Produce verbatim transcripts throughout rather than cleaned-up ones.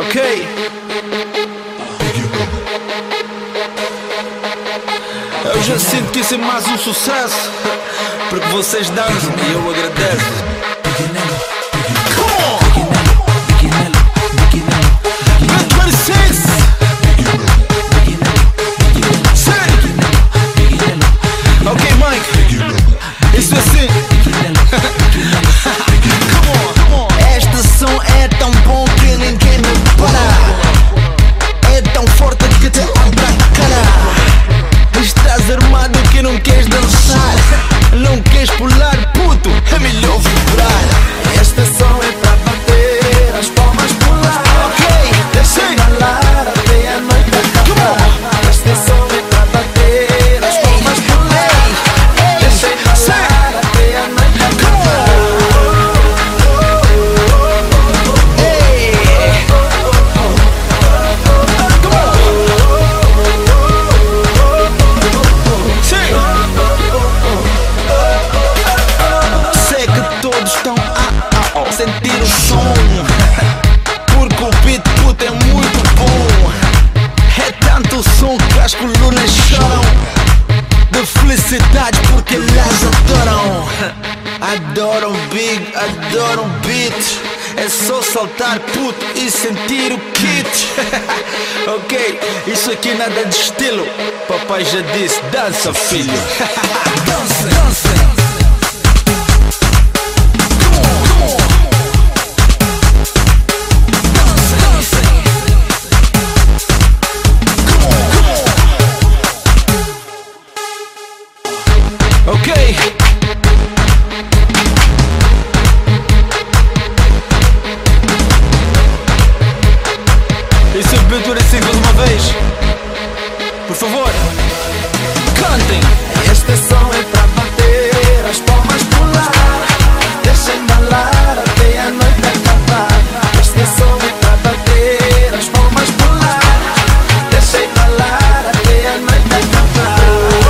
Ok. Eu já sinto que isso é mais um sucesso, porque vocês dançam e eu agradeço. Ok, Mike, isso é assim. Este som é tão bom que ninguém me para. É tão forte que te abre a cara. Estás armado que não queres dançar, não queres pular, puto, é melhor vibrar. Este som é pra bater as palmas, pular. Ok, Deixa embalar até a noite acabar. Este som é pra bater as palmas, pular. Deixa embalar até a noite acabar. Sei que todos estão a, a sentir o som, porque o beat, puto, é muito bom. É tanto som que as colunas choram de felicidade porque elas adoram. Adoram big, adoram beat. É só saltar, puto, e sentir o kit. Ok, isso aqui nada de estilo. Papai já disse, dança, filho. Dança, dança. Ok. E se o beat é simples uma vez, por favor, cantem. Este som é pra bater as palmas, pular. Deixa embalar até a noite acabar. Este som é pra bater as palmas, pular. Deixa embalar até a noite acabar.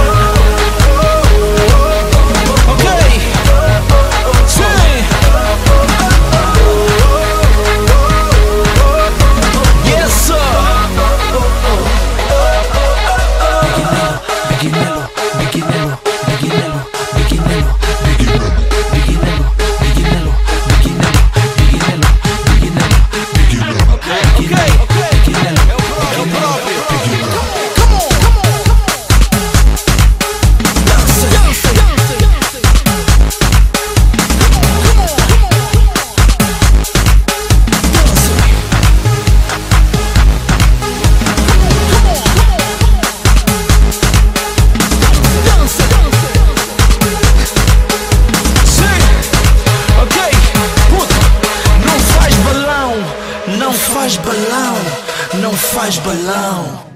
Ok, sim. Yes sir. Biginelo, biginelo, biginelo, biginelo, biginelo, biginelo, biginelo, biginelo, biginelo, biginelo, biginelo, Ok, ok, biginelo, é o próprio. Come on, come on. Dança, dança, dança. Come on, come on. Dança, dança. Sim, ok, puto, não faz balão, não faz balão, não faz balão.